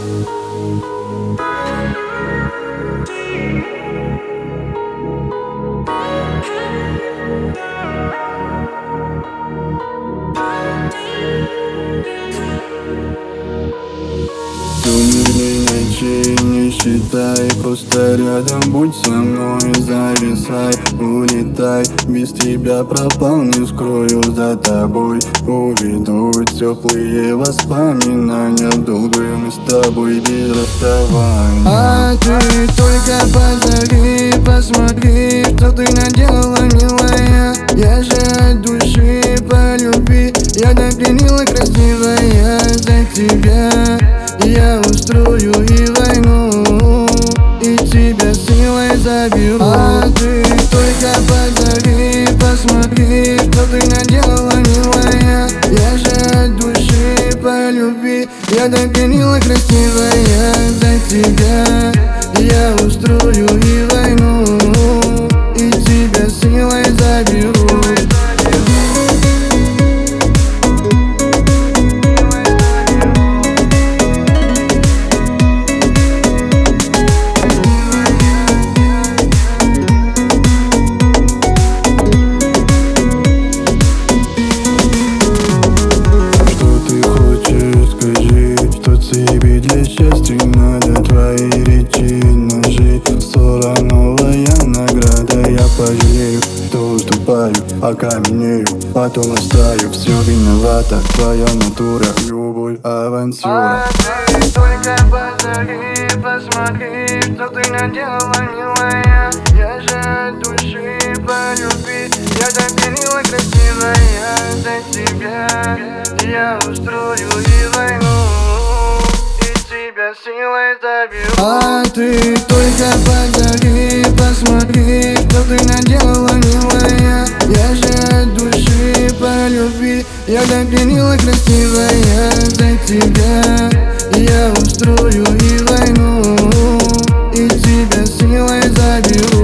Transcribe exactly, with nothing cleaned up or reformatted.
Сумерки ночей не считай, просто рядом будь со мной, зависай, улетай. Без тебя пропал, не скрою, за тобой уведу теплые воспоминания. Долго мы с тобой без расставания. А ты только позови, посмотри, что ты наделала, милая. Я же от души по любви, я так пленила, красивая. За тебя я устрою и войну, и тебя силой заберу. А ты только позови, посмотри, что ты наделала, милая. Я же от души по любви, я так пленила, красивая. За тебя я устрою и войну, и тебя силой заберу. Тебе для счастья надо, твои речи ножи. Ссора новая награда, я пожалею, что уступаю, окаменею, потом оставлю. Все виновата твоя натура, любовь, авантюра. А ты только позови, посмотри, что ты наделала, милая. Я же от души по любви, я так пленила, красивая. За тебя я устрою и войну, силой заберу. А ты только позови, посмотри, что ты наделала, милая. Я же от души по любви, я так пленила, красивая. За тебя я устрою и войну, и тебя силой заберу.